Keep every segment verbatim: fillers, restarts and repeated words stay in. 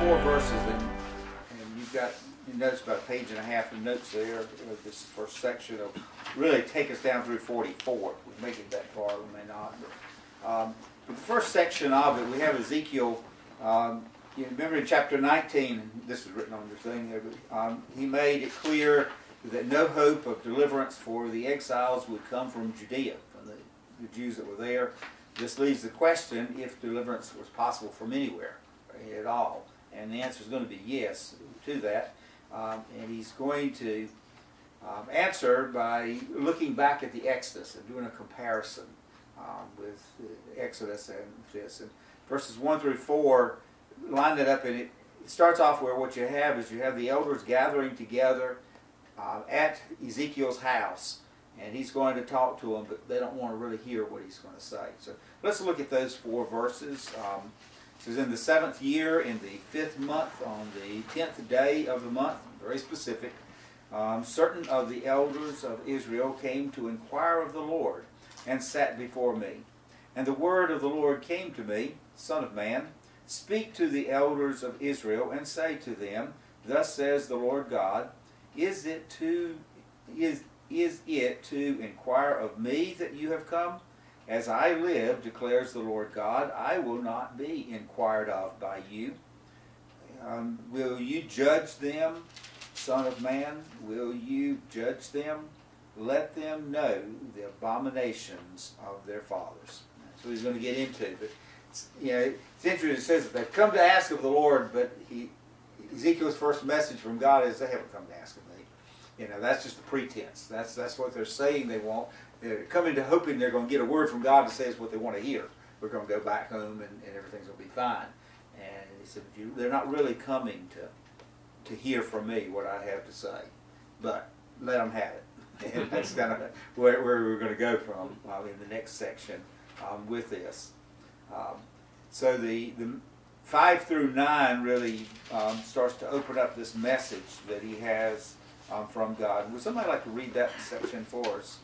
four verses, and, and you've got, you notice about a page and a half of notes there. This first section will really take us down through forty-four. If we make it that far, we may not. But, um, but the first section of it, we have Ezekiel. Um, you remember in chapter nineteen, this is written on your thing there, but um, he made it clear that no hope of deliverance for the exiles would come from Judea, from the, the Jews that were there. This leaves the question if deliverance was possible from anywhere at all. And the answer is going to be yes to that. Um, and he's going to um, answer by looking back at the Exodus and doing a comparison um, with the Exodus and this. And verses one through four line it up, and it, it starts off where what you have is you have the elders gathering together uh, at Ezekiel's house. And he's going to talk to them, but they don't want to really hear what he's going to say. So let's look at those four verses. Um, it says, in the seventh year, in the fifth month, on the tenth day of the month, very specific, um, certain of the elders of Israel came to inquire of the Lord, and sat before me. And the word of the Lord came to me, Son of man, speak to the elders of Israel, and say to them, thus says the Lord God, is it to... is Is it to inquire of me that you have come? As I live, declares the Lord God, I will not be inquired of by you. Um, will you judge them, Son of man? Will you judge them? Let them know the abominations of their fathers. That's what he's going to get into. But it's, you know, it's interesting. It says that they've come to ask of the Lord, but he, Ezekiel's first message from God is they haven't come to ask of me. You know, that's just a pretense. That's that's what they're saying they want. They're coming to hoping they're going to get a word from God that says what they want to hear. We're going to go back home and, and everything's going to be fine. And he said, you, they're not really coming to to hear from me what I have to say. But let them have it. And that's kind of where, where we're going to go from uh, in the next section um, with this. Um, so the, the five through nine really um, starts to open up this message that he has Um, from God. Would somebody like to read that section for us?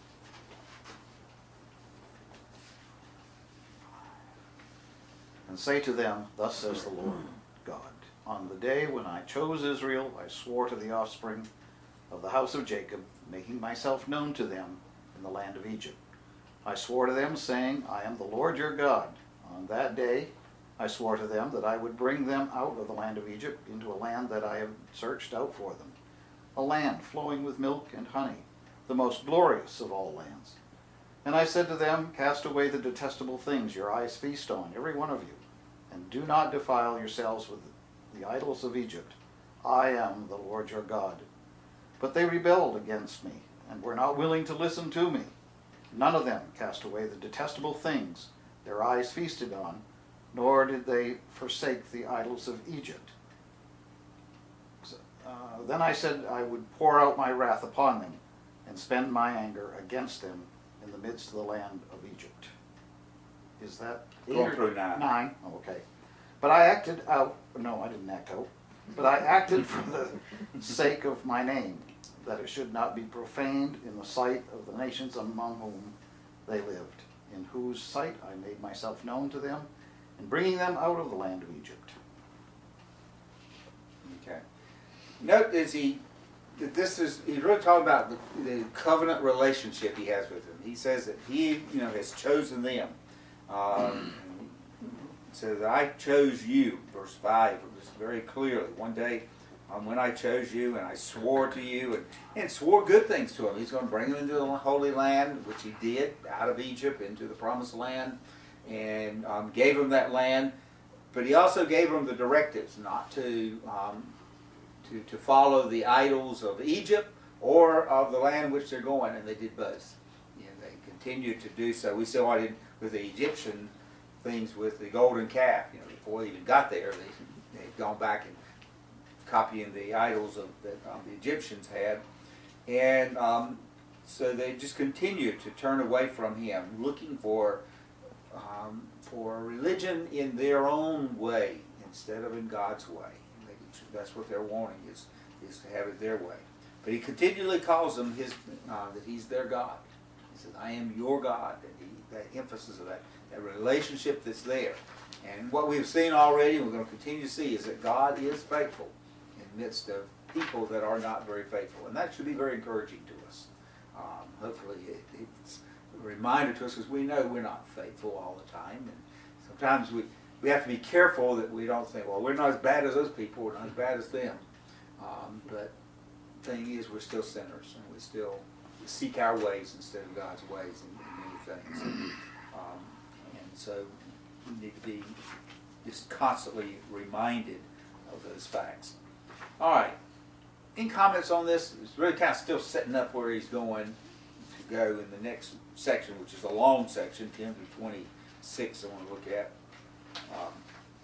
And say to them, thus says the Lord God, on the day when I chose Israel, I swore to the offspring of the house of Jacob, making myself known to them in the land of Egypt. I swore to them, saying, I am the Lord your God. On that day I swore to them that I would bring them out of the land of Egypt into a land that I have searched out for them, a land flowing with milk and honey, the most glorious of all lands. And I said to them, cast away the detestable things your eyes feast on, every one of you, and do not defile yourselves with the idols of Egypt. I am the Lord your God. But they rebelled against me, and were not willing to listen to me. None of them cast away the detestable things their eyes feasted on, nor did they forsake the idols of Egypt. Uh, then I said I would pour out my wrath upon them and spend my anger against them in the midst of the land of Egypt. Is that eight Going or through nine. Nine? Oh, okay. But I acted out, no, I didn't act out, but I acted for the sake of my name, that it should not be profaned in the sight of the nations among whom they lived, in whose sight I made myself known to them, in bringing them out of the land of Egypt. Okay. Note as he that this is he's really talking about the, the covenant relationship he has with them. He says that he you know has chosen them. Um, says that I chose you, verse five, just very clearly. One day um, when I chose you and I swore to you and, and swore good things to him. He's going to bring them into the Holy Land, which he did, out of Egypt into the Promised Land, and um, gave them that land. But he also gave them the directives not to um, To, to follow the idols of Egypt or of the land which they're going, and they did both. You know, they continued to do so. We saw it in, with the Egyptian things with the golden calf. You know, before they even got there, they they'd gone back and copying the idols of that um, the Egyptians had, and um, so they just continued to turn away from Him, looking for um, for religion in their own way instead of in God's way. That's what they're wanting, is, is to have it their way. But he continually calls them his, uh, that he's their God. He says, I am your God. And he, that emphasis of that, that relationship that's there. And what we've seen already, and we're going to continue to see, is that God is faithful in the midst of people that are not very faithful. And that should be very encouraging to us. Um, hopefully it, it's a reminder to us, because we know we're not faithful all the time. And sometimes we, we have to be careful that we don't think, well, we're not as bad as those people, we're not as bad as them. Um, but the thing is, we're still sinners, and we still seek our ways instead of God's ways in, in many things. And, um, and so we need to be just constantly reminded of those facts. All right. Any comments on this? It's really kind of still setting up where he's going to go in the next section, which is a long section, ten through twenty-six I want to look at. Um,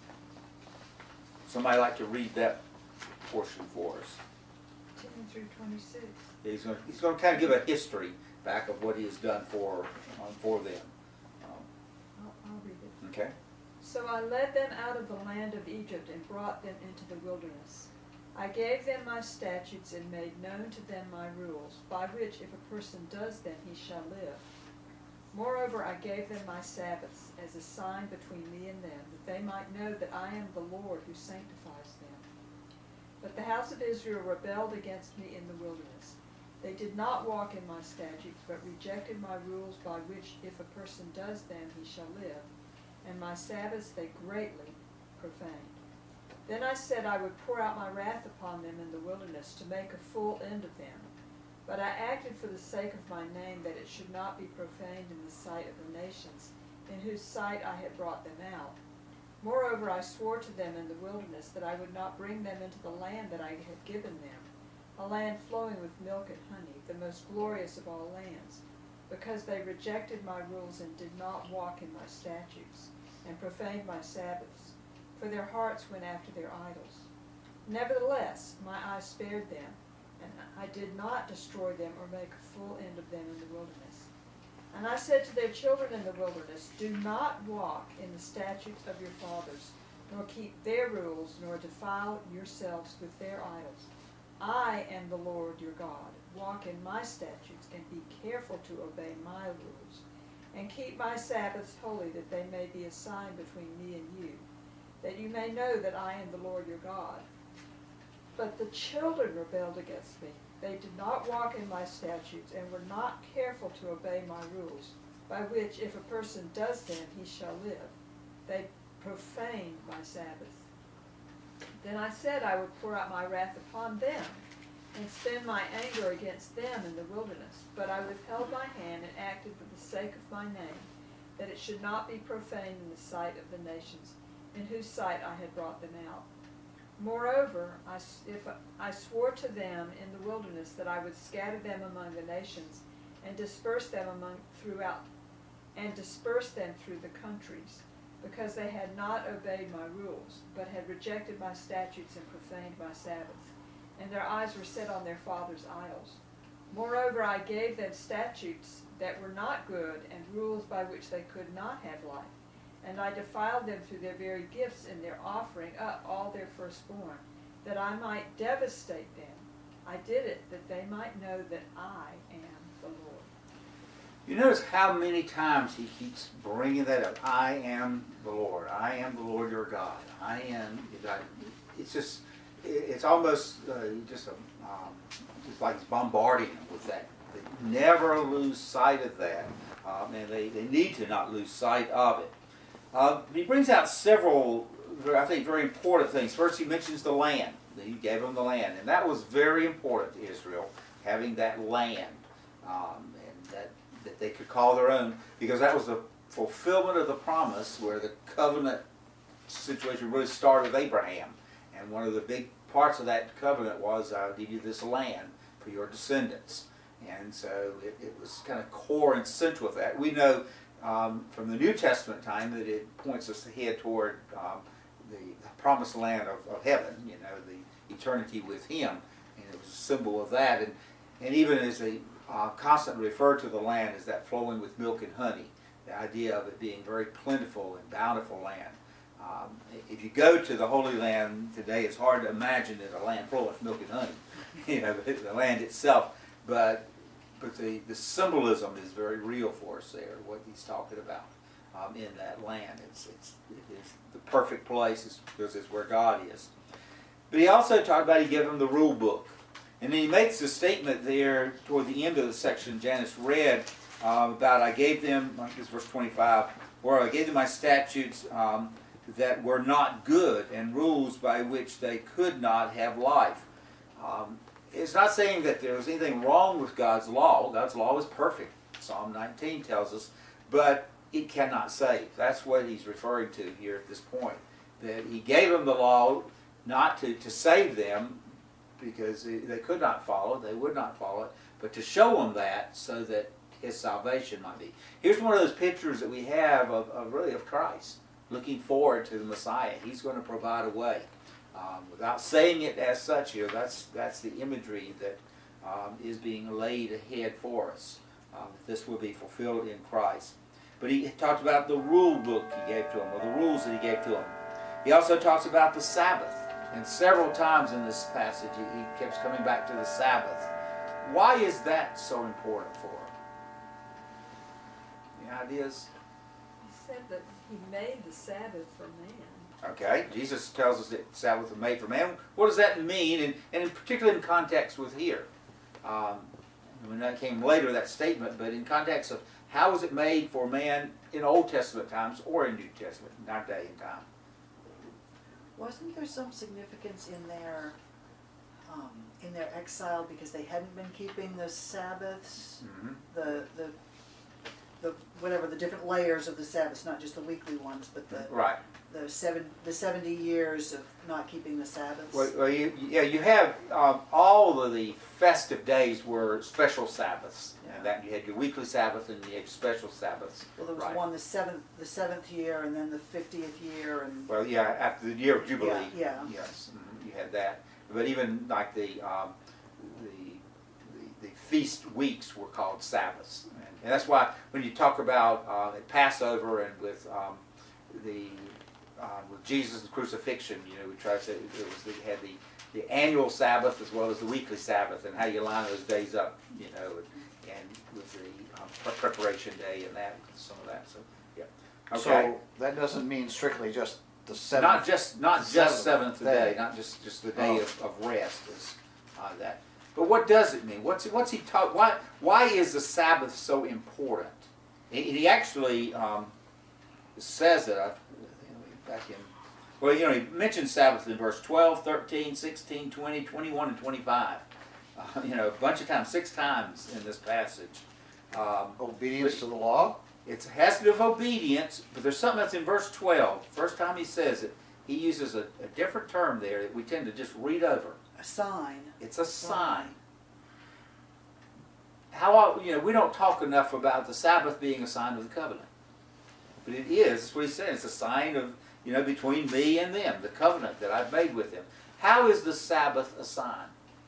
somebody like to read that portion for us? ten through twenty-six. He's going to, he's going to kind of give a history back of what he has done for, um, for them. Um, I'll, I'll read it. okay. So I led them out of the land of Egypt and brought them into the wilderness. I gave them my statutes and made known to them my rules, by which if a person does them he shall live. Moreover, I gave them my Sabbaths as a sign between me and them, that they might know that I am the Lord who sanctifies them. But the house of Israel rebelled against me in the wilderness. They did not walk in my statutes, but rejected my rules, by which if a person does them he shall live. And my Sabbaths they greatly profaned. Then I said I would pour out my wrath upon them in the wilderness, to make a full end of them. But I acted for the sake of my name, that it should not be profaned in the sight of the nations, in whose sight I had brought them out. Moreover, I swore to them in the wilderness that I would not bring them into the land that I had given them, a land flowing with milk and honey, the most glorious of all lands, because they rejected my rules and did not walk in my statutes, and profaned my Sabbaths, for their hearts went after their idols. Nevertheless, my eye spared them, and I did not destroy them or make a full end of them in the wilderness. And I said to their children in the wilderness, do not walk in the statutes of your fathers, nor keep their rules, nor defile yourselves with their idols. I am the Lord your God. Walk in my statutes, and be careful to obey my rules, and keep my Sabbaths holy, that they may be a sign between me and you, that you may know that I am the Lord your God. But the children rebelled against me. They did not walk in my statutes, and were not careful to obey my rules, by which if a person does them he shall live. They profaned my Sabbath. Then I said I would pour out my wrath upon them, and spend my anger against them in the wilderness. But I withheld my hand, and acted for the sake of my name, that it should not be profaned in the sight of the nations, in whose sight I had brought them out. Moreover, I, if I swore to them in the wilderness that I would scatter them among the nations, and disperse them among throughout, and disperse them through the countries, because they had not obeyed my rules, but had rejected my statutes and profaned my Sabbaths, and their eyes were set on their fathers' idols. Moreover, I gave them statutes that were not good, and rules by which they could not have life. And I defiled them through their very gifts in their offering up all their firstborn, that I might devastate them. I did it that they might know that I am the Lord. You notice how many times he keeps bringing that up. I am the Lord. I am the Lord your God. I am. It's just, it's almost uh, just a, um, just like he's bombarding them with that. They never lose sight of that, um, and they, they need to not lose sight of it. Uh, he brings out several, I think, very important things. First, he mentions the land. He gave them the land, and that was very important to Israel, having that land, um, and that, that they could call their own, because that was the fulfillment of the promise where the covenant situation really started with Abraham. And one of the big parts of that covenant was, I'll give you this land for your descendants. And so it, it was kind of core and central with that. We know um, from the New Testament time that it points us ahead toward um, the, the promised land of, of heaven, you know, the eternity with Him. And it was a symbol of that. And, and even as they uh, constantly refer to the land as that flowing with milk and honey, the idea of it being very plentiful and bountiful land. Um, if you go to the Holy Land today, it's hard to imagine that a land flowing with milk and honey, you know, the, the land itself. But but the, the symbolism is very real for us there, what he's talking about. um, in that land. It's, it's, it is the perfect place it's, because it's where God is. But he also talked about he gave them the rule book. And then he makes a statement there toward the end of the section Janice read um, about I gave them, I think it's verse twenty-five, where I gave them my statutes um, that were not good and rules by which they could not have life. Um, it's not saying that there's anything wrong with God's law. God's law is perfect. Psalm nineteen tells us, but it cannot save. That's what he's referring to here at this point. That he gave them the law not to, to save them, because they could not follow it, they would not follow it, but to show them that so that his salvation might be. Here's one of those pictures that we have of, of really of Christ, looking forward to the Messiah. He's going to provide a way. Um, without saying it as such here, that's, that's the imagery that um, is being laid ahead for us. Um, this will be fulfilled in Christ. But he talked about the rule book he gave to them, or the rules that he gave to them. He also talks about the Sabbath. And several times in this passage, he, he keeps coming back to the Sabbath. Why is that so important for him? Any ideas? He said that he made the Sabbath for man. Okay, Jesus tells us that Sabbath was made for man. What does that mean? And, and in particular in context with here. Um, when that came later, that statement, but in context of how was it made for man in Old Testament times or in New Testament, in our day and time? Wasn't there some significance in their um, in their exile because they hadn't been keeping the Sabbaths, Mm-hmm. the the the whatever the different layers of the Sabbaths, not just the weekly ones, but the Right. the seven the seventy years of not keeping the Sabbaths. Well, well you, yeah, you have um, all of the festive days were special Sabbaths. Yeah. And that you had your weekly Sabbath and you had special Sabbaths. Well, there was right. one the seventh the seventh year, and then the fiftieth year, and Well, yeah, after the year of Jubilee. Yeah, yeah. Yes, mhm, you had that. But even like the um, the, the the feast weeks were called Sabbaths, and, and that's why when you talk about uh, at Passover and with um, the uh, with Jesus' crucifixion, you know, we try to say it was the, had the the annual Sabbath as well as the weekly Sabbath, and how you line those days up, you know, and, and with the um, pre- preparation day and that, some of that. So, yeah. Okay. So that doesn't mean strictly just the seventh. Not just not the just seventh seventh day, day. not just, just the day Oh. of, of rest is uh, that. But what does it mean? What's what's he talk? Why why is the Sabbath so important? He, he actually um, says it. I, back in well, you know, he mentions Sabbath in verse twelve, thirteen, sixteen, twenty, twenty-one, and twenty-five. Uh, you know, a bunch of times, six times in this passage. Um, Obedience to the law? It has to do with obedience, but there's something that's in verse twelve. First time he says it, he uses a, a different term there that we tend to just read over. a sign. It's a sign. How, you know, we don't talk enough about the Sabbath being a sign of the covenant. But it is, that's what he said, it's a sign of, you know, between me and them, the covenant that I've made with them. How is the Sabbath a sign?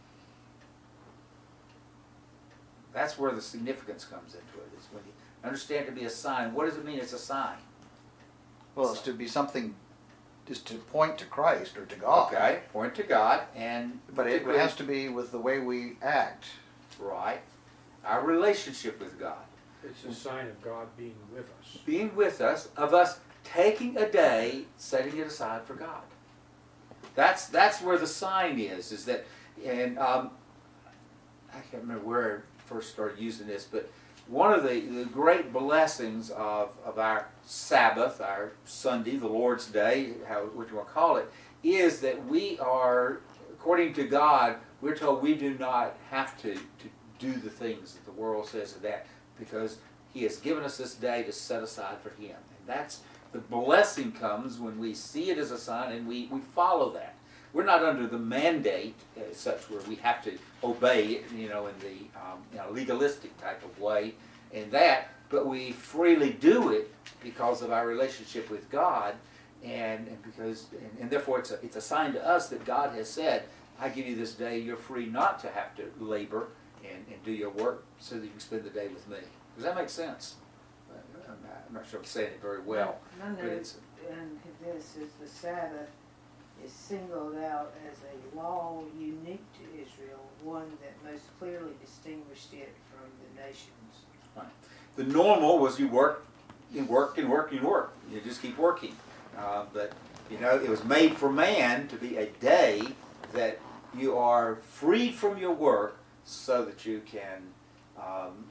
That's where the significance comes into it, is when you understand it to be a sign. What does it mean it's a sign? Well, it's to be something, just to point to Christ or to God. Okay, point to God, and But it particularly- has to be with the way we act. right, our relationship with God. It's a sign of God being with us. Being with us, of us taking a day, setting it aside for God. That's that's where the sign is, is that, and um, I can't remember where I first started using this, but one of the, the great blessings of, of our Sabbath, our Sunday, the Lord's Day, how what you want to call it, is that we are, according to God, we're told we do not have to, to do the things that the world says of that, because He has given us this day to set aside for Him. And that's, the blessing comes when we see it as a sign and we, we follow that. We're not under the mandate as such where we have to obey it, you know, in the um, you know, legalistic type of way in that, but we freely do it because of our relationship with God, and, and because and, and therefore it's a, it's a sign to us that God has said, I give you this day, you're free not to have to labor and, and do your work so that you can spend the day with me. Does that make sense? I'm not, I'm not sure I'm saying it very well, None but of it's, and this is the Sabbath is singled out as a law unique to Israel, one that most clearly distinguished it from the nations. the normal was you work you worked and worked and worked. You just keep working. Uh, but, you know, it was made for man to be a day that you are freed from your work so that you can um,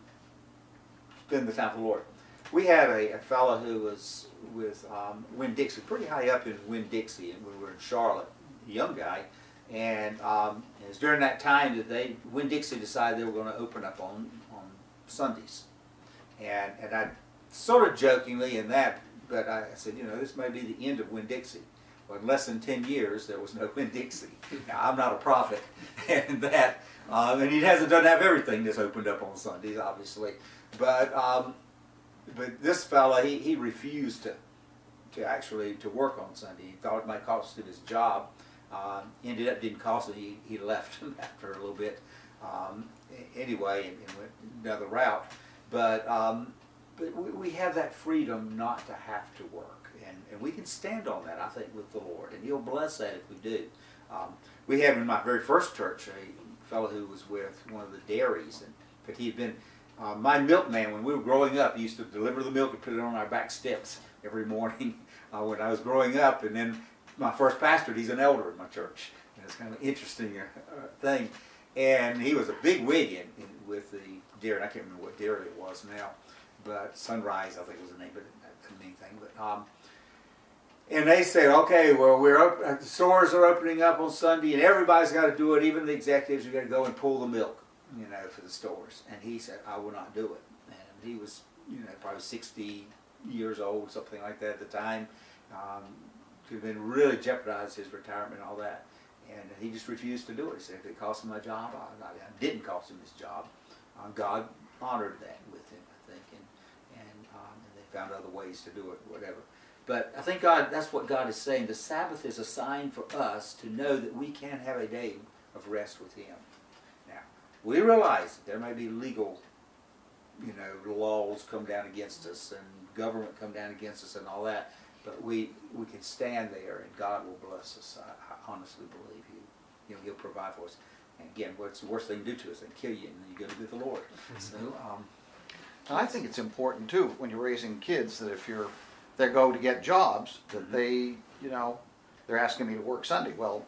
spend the time with the Lord. We had a, a fellow who was with um, Winn-Dixie, pretty high up in Winn-Dixie, and we were in Charlotte, a young guy. And um, it was during that time that they, Winn-Dixie decided they were going to open up on, on Sundays. And, and I sort of jokingly in that, but I said, you know, this may be the end of Winn-Dixie. Well, in less than ten years, there was no Winn-Dixie. Now, I'm not a prophet, and that, um, and he hasn't done have everything that's opened up on Sundays, obviously. But um, but this fella, he, he refused to to actually to work on Sunday. He thought it might cost him his job. Um, ended up didn't cost him. He, he left after a little bit um, anyway, and, and went another route. But um, but we, we have that freedom not to have to work, and, and we can stand on that, I think, with the Lord, and He'll bless that if we do. Um, we had in my very first church a fellow who was with one of the dairies, and in fact, he had been uh, my milkman when we were growing up. He used to deliver the milk and put it on our back steps every morning uh, when I was growing up, and then my first pastor, he's an elder in my church, and it's kind of an interesting uh, thing. And he was a big wig in, in, with the dairy. I can't remember what dairy it was now, but Sunrise, I think was the name, but that doesn't mean anything. But um, and they said, okay, well, we're op- the stores are opening up on Sunday, and everybody's got to do it. Even the executives are going to go and pull the milk, you know, for the stores. And he said, I will not do it. And he was, you know, probably sixty years old, something like that at the time. Um, could have been really jeopardized his retirement and all that. And he just refused to do it. He said, if it cost him my job, I, I didn't cost him his job. Uh, God honored that with him, I think, and and, um, and they found other ways to do it, whatever. But I think God, that's what God is saying. The Sabbath is a sign for us to know that we can have a day of rest with Him. Now, we realize that there may be legal, you know, laws come down against us and government come down against us and all that. But we, we can stand there, and God will bless us. I, I honestly believe He, you know, He'll provide for us. And again, what's the worst thing to do to us? They kill you, and then you go to be with the Lord. So, um, And I think it's important too when you're raising kids that if you're they go to get jobs that Mhm. they, you know, they're asking me to work Sunday. Well,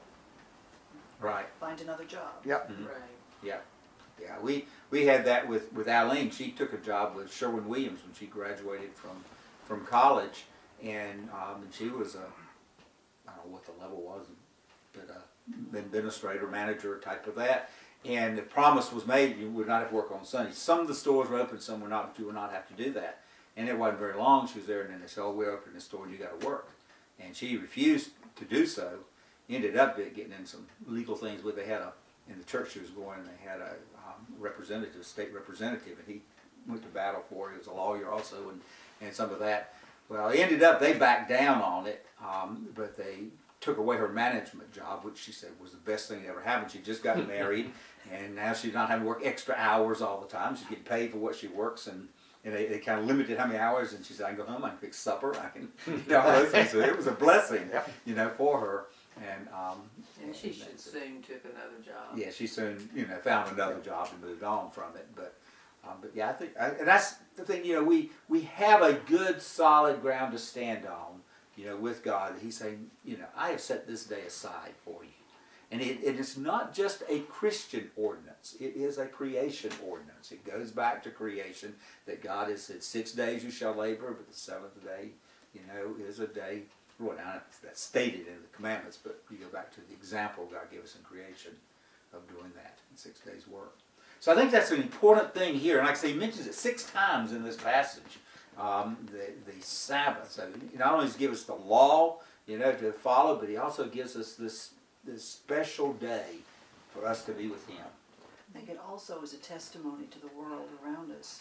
right. Find another job. yep. Mhm. Right. Yeah, yeah. We we had that with with Eileen. She took a job with Sherwin-Williams when she graduated from from college, and um, and she was a I don't know what the level was, but a administrator, manager type of that. And the promise was made you would not have to work on Sundays. Some of the stores were open, some were not, but you would not have to do that. And it wasn't very long. She was there, and then they said, "Oh, we're opening the store, and you got to work." And she refused to do so. Ended up getting in some legal things with. They had a in the church she was going, and they had a um, representative, state representative, and he went to battle for it. He was a lawyer also, and and some of that. Well, it ended up they backed down on it, um, but they took away her management job, which she said was the best thing that ever happened. She just got married, and now she's not having to work extra hours all the time. She's getting paid for what she works, and, and they, they kind of limited how many hours. And she said, "I can go home, I can fix supper, I can," you know, all those things. So it was a blessing, you know, for her. And um, And she should soon took another job. yeah, she soon, you know, found another job and moved on from it. But, um, but yeah, I think, I, and that's the thing. You know, we we have a good, solid ground to stand on. You know, with God, He's saying, you know, I have set this day aside for you. And it, it is not just a Christian ordinance. It is a creation ordinance. It goes back to creation, that God has said, six days you shall labor, but the seventh day, you know, is a day. Well, now that's stated in the commandments, but you go back to the example God gave us in creation of doing that in six days' work. So I think that's an important thing here. And like I say, He mentions it six times in this passage. Um, the, the Sabbath. So He not only does He give us the law, you know, to follow, but He also gives us this this special day for us to be with Him. I think it also is a testimony to the world around us.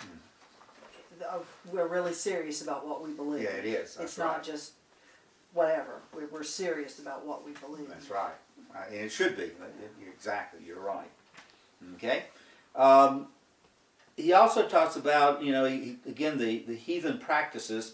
Mm. Of, we're really serious about what we believe. Yeah, it is. That's it's right. not just whatever. We're, we're serious about what we believe. That's right. Uh, and it should be. Exactly. You're right. Okay. Um, He also talks about, you know, he, again, the, the heathen practices.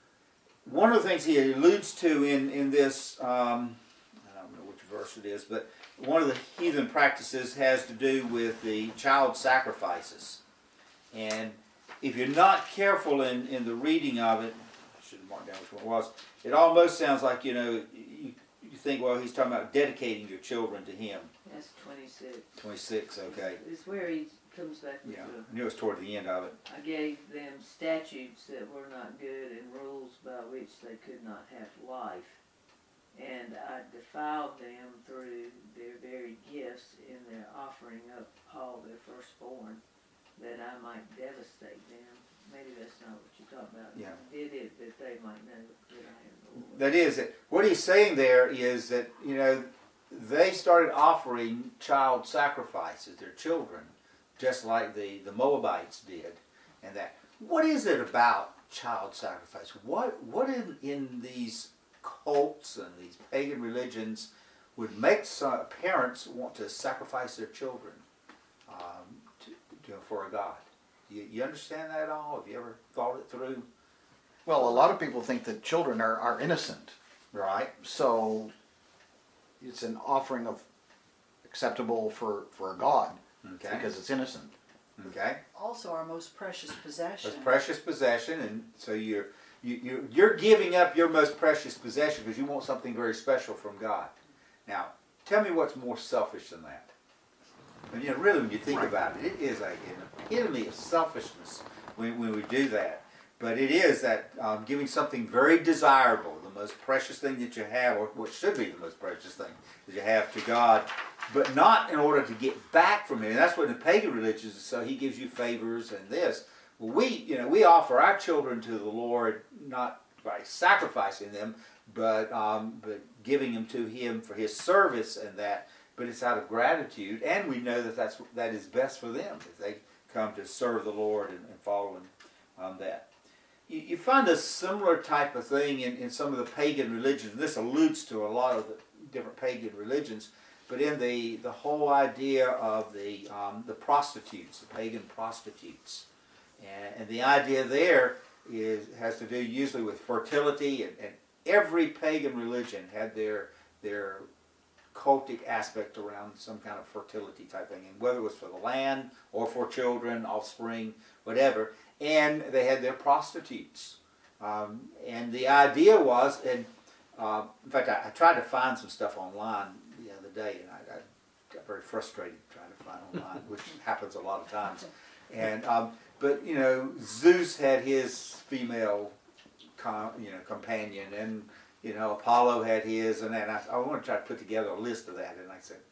One of the things he alludes to in, in this, um, I don't know which verse it is, but one of the heathen practices has to do with the child sacrifices. And if you're not careful in, in the reading of it, should have marked down which one it was. It almost sounds like, you know, you, you think, well, he's talking about dedicating your children to him. That's twenty-six. twenty-six, okay. It's where he comes back with Yeah, the, I knew it was toward the end of it. I gave them statutes that were not good and rules by which they could not have life. And I defiled them through their very gifts in their offering up all their firstborn, that I might devastate them. Maybe that's not what you talk about. Yeah. I did it that they might know that I am the Lord. That is it. What he's saying there is that, you know, they started offering child sacrifices, their children, just like the, the Moabites did. And that, what is it about child sacrifice? What what in, in these cults and these pagan religions would make some parents want to sacrifice their children um, to, to, for a god? You, you understand that at all? Have you ever thought it through? Well, a lot of people think that children are, are innocent. Right. So it's an offering of acceptable for, for a god Okay. because it's innocent. Okay. Also our most precious possession. It's precious possession, and so you're you, you you're giving up your most precious possession because you want something very special from God. Now, tell me what's more selfish than that. And, you know, really, when you think Right. about it, it is like an epitome of selfishness when, when we do that. But it is that um, giving something very desirable, the most precious thing that you have, or what should be the most precious thing that you have to God, but not in order to get back from Him. And that's what in the pagan religions, so He gives you favors and this. Well, we, you know, we offer our children to the Lord not by sacrificing them, but um, but giving them to Him for His service and that. But it's out of gratitude, and we know that that's that is best for them if they come to serve the Lord and, and follow Him on that. You, you find a similar type of thing in, in some of the pagan religions. This alludes to a lot of the different pagan religions, but in the, the whole idea of the um, the prostitutes, the pagan prostitutes, and, and the idea there is has to do usually with fertility, and, and every pagan religion had their their cultic aspect around some kind of fertility type thing, and whether it was for the land or for children, offspring, whatever. And they had their prostitutes, um, and the idea was, and uh, in fact, I, I tried to find some stuff online the other day, and I, I got very frustrated trying to find online, which happens a lot of times. And um, but you know, Zeus had his female, com, you know, companion, and you know, Apollo had his, and then I, I want to try to put together a list of that, and I said,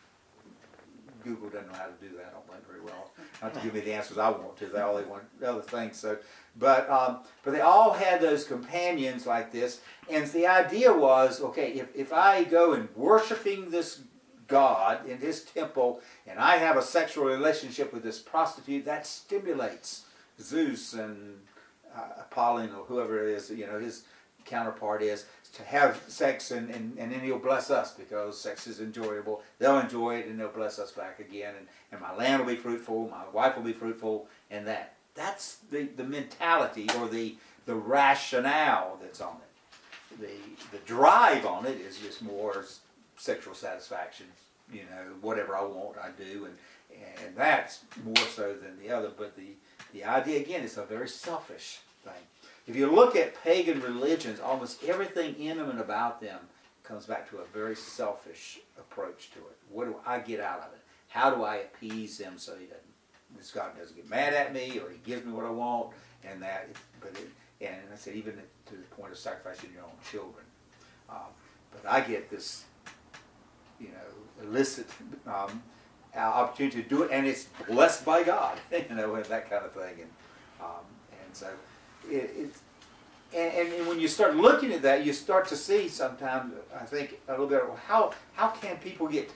Google doesn't know how to do that, I don't think very well. Not to give me the answers I want to, they all they want other things. So, but um, but they all had those companions like this, and the idea was, okay, if if I go and worshiping this God in His temple, and I have a sexual relationship with this prostitute, that stimulates Zeus and uh, Apollon or whoever it is, you know, his counterpart is, to have sex, and, and, and then He'll bless us because sex is enjoyable. They'll enjoy it and they'll bless us back again, and, and my land will be fruitful, my wife will be fruitful, and that. That's the, the mentality or the, the rationale that's on it. The, the drive on it is just more sexual satisfaction, you know, whatever I want, I do, and, and that's more so than the other. But the, the idea, again, is a very selfish thing. If you look at pagan religions, almost everything in them and about them comes back to a very selfish approach to it. What do I get out of it? How do I appease them so he doesn't, this God doesn't get mad at me, or He gives me what I want, and that. But it, and I said, even to the point of sacrificing your own children. Um, but I get this, you know, illicit um, opportunity to do it, and it's blessed by God, you know, and that kind of thing, and um, and so. It, it's, and, and when you start looking at that, you start to see sometimes, I think, a little bit, well, how, how can people get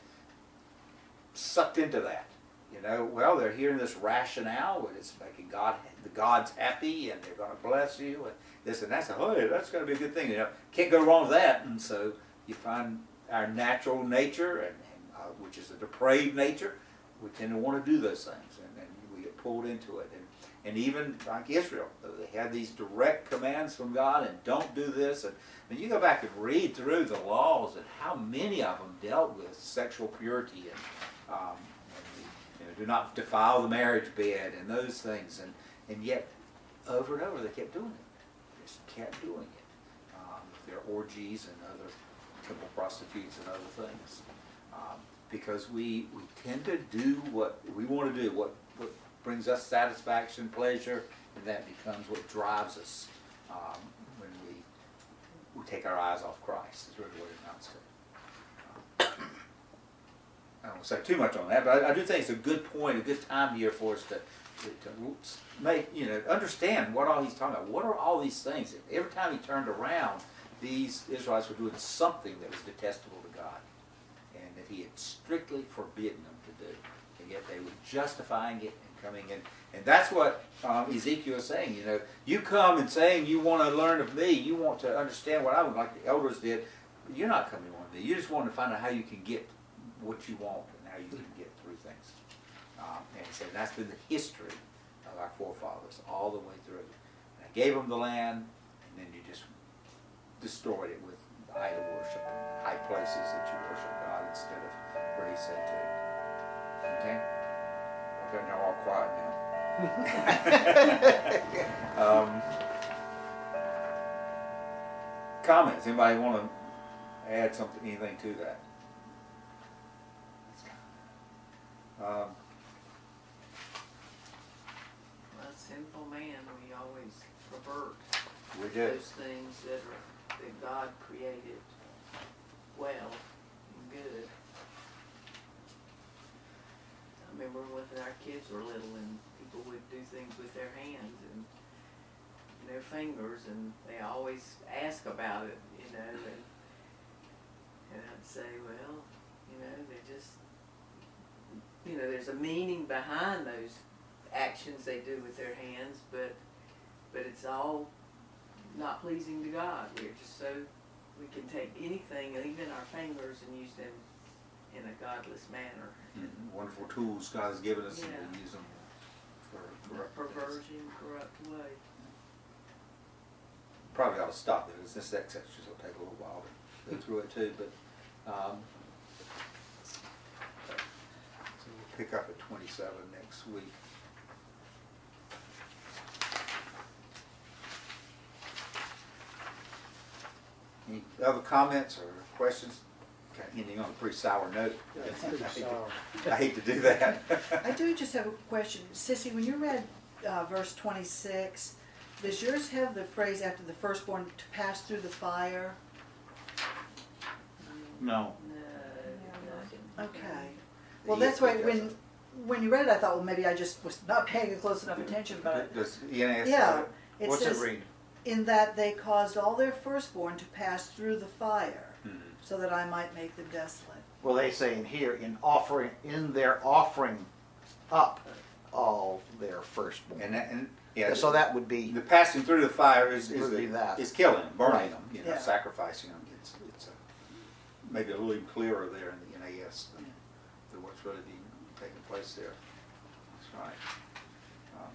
sucked into that? You know, well, they're hearing this rationale, where it's making God, the God's happy, and they're going to bless you, and this and that. So, oh, that's going to be a good thing. You know, can't go wrong with that. And so you find our natural nature, and, and uh, which is a depraved nature, we tend to want to do those things, and, and we get pulled into it. And, And even like Israel, they had these direct commands from God, and don't do this. And, and you go back and read through the laws, and how many of them dealt with sexual purity, and, um, and the, you know, do not defile the marriage bed, and those things. And, and yet, over and over, they kept doing it. Just kept doing it. Um, with their orgies and other temple prostitutes and other things. Um, because we, we tend to do what we want to do, what, what brings us satisfaction, pleasure, and that becomes what drives us um, when we, we take our eyes off Christ, is really what it amounts to. Um, I don't want to say too much on that, but I, I do think it's a good point, a good time here for us to, to, to make, you know, understand what all he's talking about. What are all these things? Every time he turned around, these Israelites were doing something that was detestable to God, and that he had strictly forbidden them to do. And yet they were justifying it and coming in. And that's what um, Ezekiel is saying. You know, you come and saying you want to learn of me, you want to understand what I would, like the elders did, but you're not coming on me. You just want to find out how you can get what you want and how you can get through things. Um, and he said that's been the history of our forefathers all the way through. And I gave them the land, and then you just destroyed it with idol worship and high places that you worship God instead of where he said to. Okay? Okay, now all quiet now. um, comments? Anybody want to add something, anything to that? Um, A sinful man, we always pervert we did. those things that are, that God created well and good. I remember when our kids were little and people would do things with their hands and their fingers, and they always ask about it, you know, and, and I'd say, well, you know, they just, you know, there's a meaning behind those actions they do with their hands, but but it's all not pleasing to God. We're just so, we can take anything, even our fingers, and use them in a godless manner. Mm-hmm. Wonderful tools God has given us, Yeah. and we use them for corrupt things. Perversion, corrupt way. Probably ought to stop there, because this next section will take a little while to go through it too, but um, so we'll pick up at twenty-seven next week. Any other comments or questions? Kind of ending on a pretty sour note. Yeah, it's pretty I hate to- sour. I hate to do that. I do just have a question. Sissy, when you read uh, verse twenty-six, does yours have the phrase after the firstborn to pass through the fire? No. No, it doesn't. Okay. Well, The that's why E S V when doesn't. when you read it, I thought, well, maybe I just was not paying close enough attention. But Does E N A S yeah, have it? it What's says it read? in that they caused all their firstborn to pass through the fire, Mhm. so that I might make them desolate. Well, they say in here, in offering, in their offering up all their firstborn. And that, and yeah, So that would be, the passing through the fire is is, Would the, be that. is killing them, burning Right. them, you know, Yeah. sacrificing them. It's it's a, maybe a little even clearer there in the N A S than, than what's really being taking place there. That's right. Um,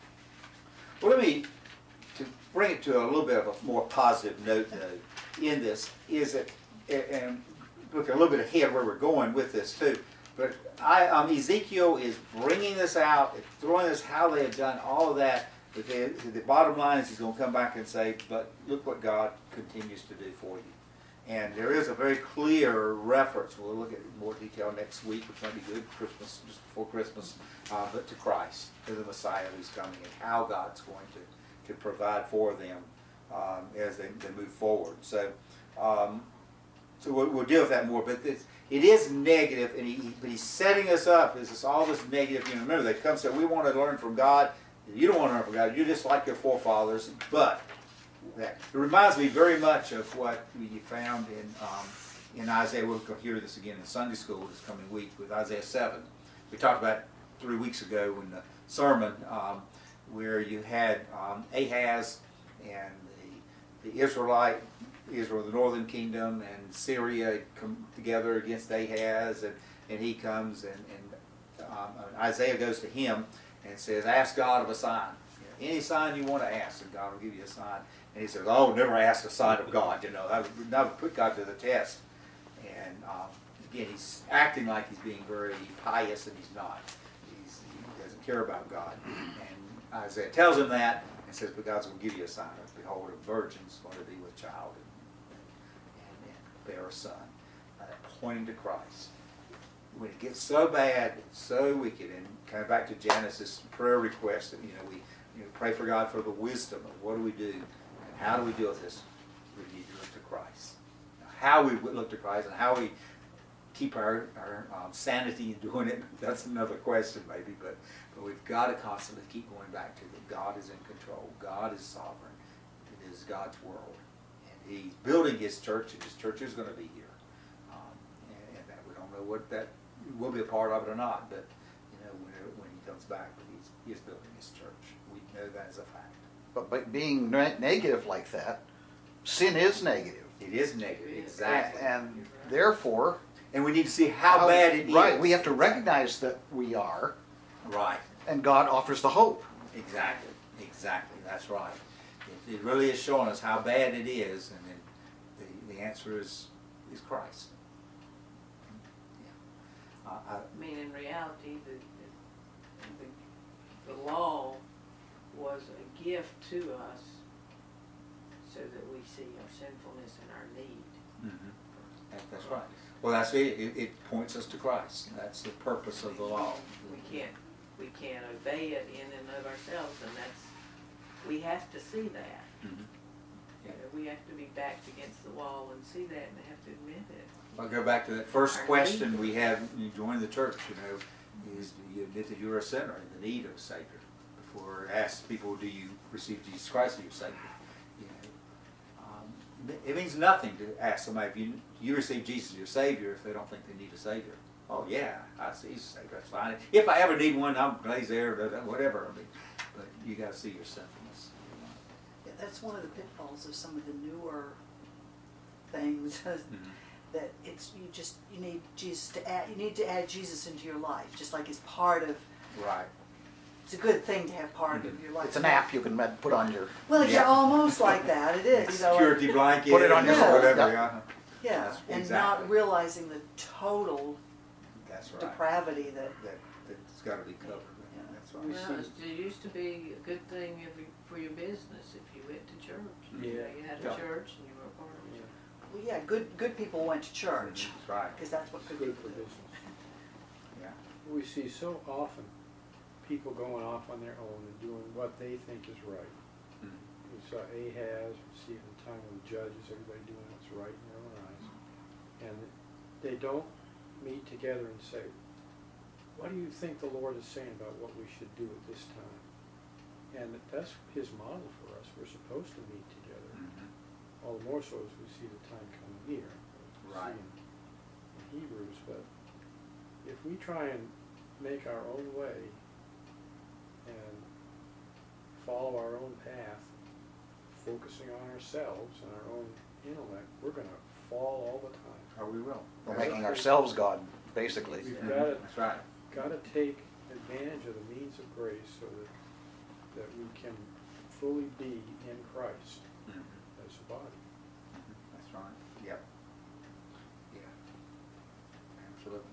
well, let me to bring it to a little bit of a more positive note though, in this is that, and look a little bit ahead where we're going with this too. But I, um, Ezekiel is bringing this out, throwing this how they have done all of that. But the, the bottom line is he's going to come back and say, but look what God continues to do for you. And there is a very clear reference, we'll look at more detail next week, which might be good, Christmas, just before Christmas, uh, but to Christ, to the Messiah who's coming, and how God's going to, to provide for them um, as they, they move forward. So um, so we'll, we'll deal with that more, but this, it is negative, and he, he, but he's setting us up. Is this all this negative? You know, remember, they come and say, we want to learn from God. You don't want to learn from God. You're just like your forefathers. But that it reminds me very much of what we found in um, in Isaiah. We'll hear this again in Sunday school this coming week with Isaiah seven. We talked about it three weeks ago in the sermon um, where you had um, Ahaz and the, the Israelite, Israel, the northern kingdom, and Syria come together against Ahaz, and, and he comes and, and um, Isaiah goes to him and says, ask God of a sign. You know, any sign you want to ask, and God will give you a sign. And he says, oh, never ask a sign of God. You know, that would, that would put God to the test. And um, again, he's acting like he's being very pious, and he's not. He's, he doesn't care about God. And Isaiah tells him that, And it says, but God's going to give you a sign. Behold, a virgin's going to be with child and, and, and bear a son, uh, pointing to Christ. When it gets so bad, so wicked, and kind of back to Janice's prayer request that, you know, we you know, pray for God for the wisdom of what do we do and how do we deal with this? We need to look to Christ. Now, how we look to Christ and how we keep our, our um, sanity in doing it, that's another question maybe, but, but we've got to constantly keep going back to that God is in control. God is sovereign. It is God's world. And He's building His church, and His church is going to be here. Um, and, and that we don't know what that will be a part of it or not, but you know, when, when He comes back, but he's, he's building His church. We know that as a fact. But by being ne- negative like that, sin is negative. It is negative, exactly. And, and therefore, and we need to see how, how bad it right, is. we have to recognize that we are. Right. And God offers the hope. Exactly. Exactly. That's right. It, it really is showing us how bad it is, and then the, the answer is is Christ. Yeah. Uh, I, I mean, in reality, the, the, the law was a gift to us so that we see our sinfulness and our need. mm-hmm. that, that's right. Well, that's it. it. It points us to Christ. That's the purpose of the law. We can't, we can't obey it in and of ourselves, and that's, we have to see that. Mm-hmm. You know, we have to be backed against the wall and see that, and have to admit it. I'll go back to that first Our question need. we had when you joined the church, you know, is do you admit that you're a sinner in the need of a Savior? Before I ask people, do you receive Jesus Christ as your Savior? You know, um, it means nothing to ask somebody if you, you receive Jesus as your Savior if they don't think they need a Savior. Oh yeah, I see He's a Savior, that's fine. If I ever need one, I'm glad He's there, whatever. I mean, but you got to see your sinfulness. Yeah, that's one of the pitfalls of some of the newer things. Mm-hmm. That it's you just you need Jesus to add you need to add Jesus into your life, just like it's part of. Right. It's a good thing to have part Mm-hmm. of your life. It's an app you can med- put on your... Well, it's Yeah. almost like that. It is. You know, Security like, blanket. Put it on or your- whatever. yeah. Yeah. yeah, That's and exactly. not realizing the total That's right. depravity that. That that's got to be covered. Yeah. That's right. We Well, see- it used to be a good thing if you, for your business if you went to church. You know, Yeah. you had Yeah. a church and you were a part of it. Yeah, Well, yeah, good good people went to church That's right. because that's what it's good good people for do. business. Yeah. We see so often people going off on their own and doing what they think is right. Mhm. We saw Ahaz, we see it in the time of the judges, everybody doing what's right in their own eyes. And they don't meet together and say, what do you think the Lord is saying about what we should do at this time? And that's His model for us. We're supposed to meet together. Mhm. All the more so as we see the time coming near. We Right. see in, in Hebrews, but if we try and make our own way and follow our own path, focusing on ourselves and our own intellect, we're going to fall all the time. Or we will. We're making ourselves God, basically. We've Mhm. got to That's right. got to take advantage of the means of grace so that that we can fully be in Christ Mhm. as a body. That's right. Yep. Yeah. Absolutely.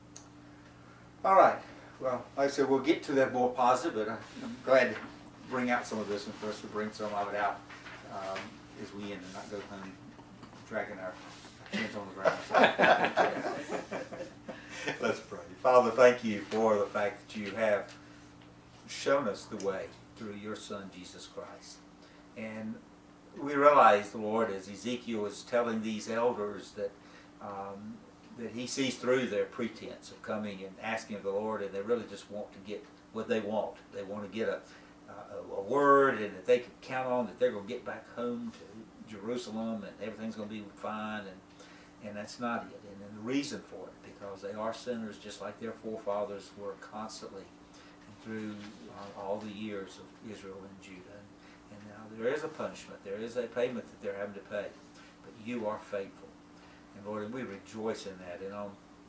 All right. Well, like I said, we'll get to that more positive, but I'm glad to bring out some of this and for us to bring some of it out um, as we end and not go home dragging our chins on the ground. Let's pray. Father, thank you for the fact that you have shown us the way through your Son, Jesus Christ. And we realize, Lord, as Ezekiel is telling these elders that um, that he sees through their pretense of coming and asking of the Lord, and they really just want to get what they want. They want to get a, a, a word, and that they can count on that they're going to get back home to Jerusalem, and everything's going to be fine, and, and that's not it. And, and the reason for it, because they are sinners just like their forefathers were constantly and through uh, all the years of Israel and Judah. And, and now there is a punishment, there is a payment that they're having to pay, but you are faithful. And Lord, and we rejoice in that. And um,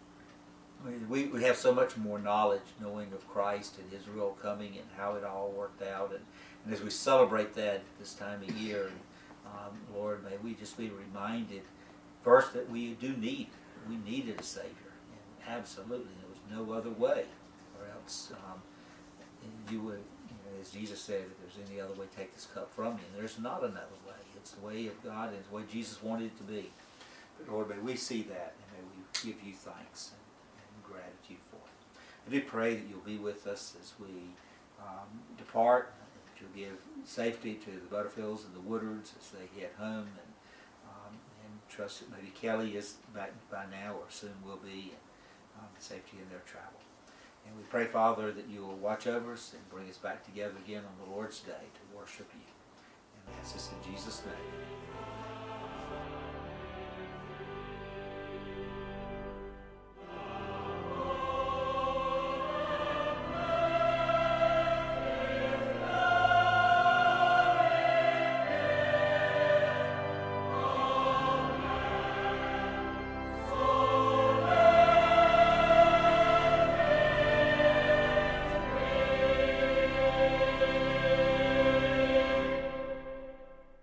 we, we have so much more knowledge knowing of Christ and His real coming and how it all worked out. And, and as we celebrate that this time of year, um, Lord, may we just be reminded first that we do need, we needed a Savior. And absolutely, there was no other way, or else um, you would, you know, as Jesus said, if there's any other way, take this cup from me. And there's not another way. It's the way of God, and it's the way Jesus wanted it to be. But Lord, may we see that, and may we give you thanks and, and gratitude for it. I do pray that you'll be with us as we um, depart, and that you'll give safety to the Butterfields and the Woodards as they head home, and um, and trust that maybe Kelly is back by now or soon will be, and um, safety in their travel. And we pray, Father, that you will watch over us and bring us back together again on the Lord's Day to worship you. And we ask this in Jesus' name.